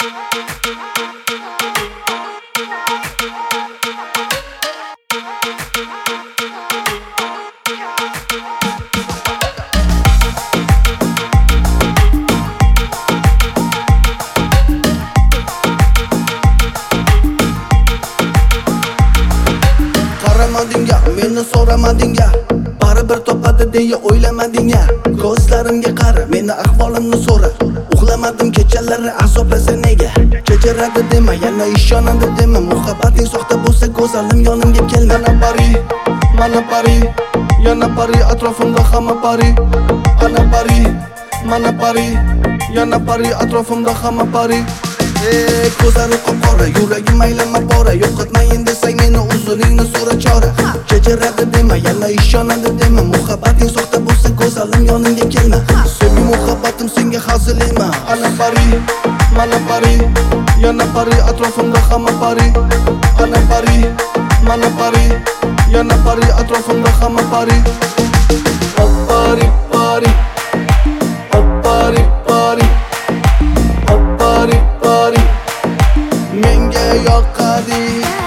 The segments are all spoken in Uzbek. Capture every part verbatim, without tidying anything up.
Qaramadingga, meni so'ramadingga, baribir topadi deya o'ylamadingga. Ko'zlarimga qara, meni ahvolimni so'ra. Uxlamadim kechalari azoblasa nega? Kechiradi dema, yana ishonadi dema. Muhabbating soxta bo'lsa go'zalim yonimga kel. Mana pari, mana pari, yana pari, atrofimda hamma pari. Ana pari, mana pari, yana pari, atrofimda hamma pari. Ey ko'zlari qop-qora, yuragim aylama bora. Yo'qotmayin desang meni uzuningni so'ra chora. Kechiradi dema, yana ishonadi dema. Muhabbating soxta bo'lsa go'zalim yonimga kelma. Sevgi muhabbatim senga hazil ema. Ana pari, mana pari, yana pari, atrofimda hamma pari. Ana pari, mana pari, yana pari, atrofimda hamma pari. Oh pari, pari, oh pari, pari, oh pari, pari, menga yoqadi.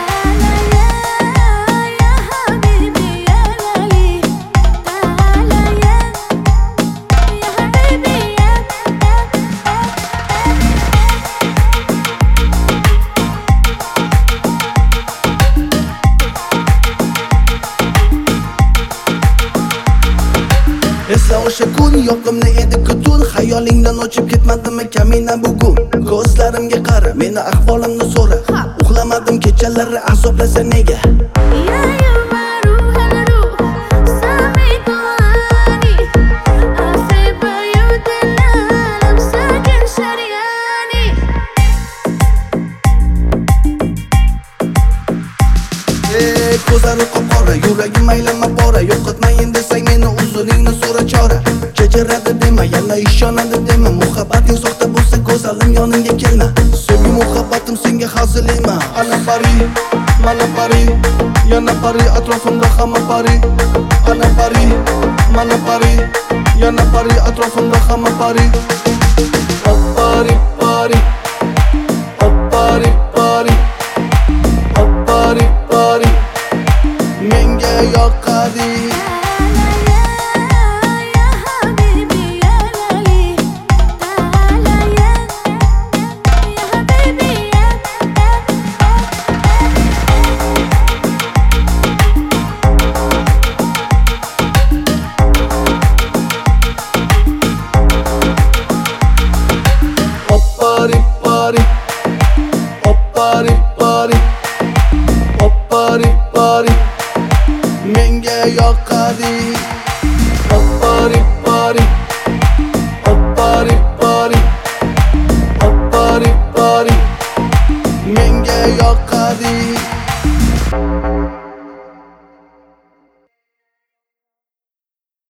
Esla o'sha kun yoqimli edi kutun. Xayolingdan o'chib ketmadimi kamina bugun? Ko'zlarimga qara, meni ahvolimni so'ra. Uxlamadim kechalari azoblasa nega? Ey ko'zlari qop-qora, yuragim aylama bora. Yo'qotmayin desang meni uzuningni so'ra chora. Kechiradi dema, yana ishonadi dema. Muhabbating soxta bo'lsa go'zalim yonimga kelma. Sevgi muhabbatim senga hazil ema. Ana pari, mana pari, yana pari, atrofimda hamma pari. Ana pari, mana pari, yana pari, atrofimda hamma pari. Oh pari, pari, oh pari, pari, oh pari, pari, menga yoqadi. Pari, pari, oh pari, pari, oh pari, pari, menga yoqadi.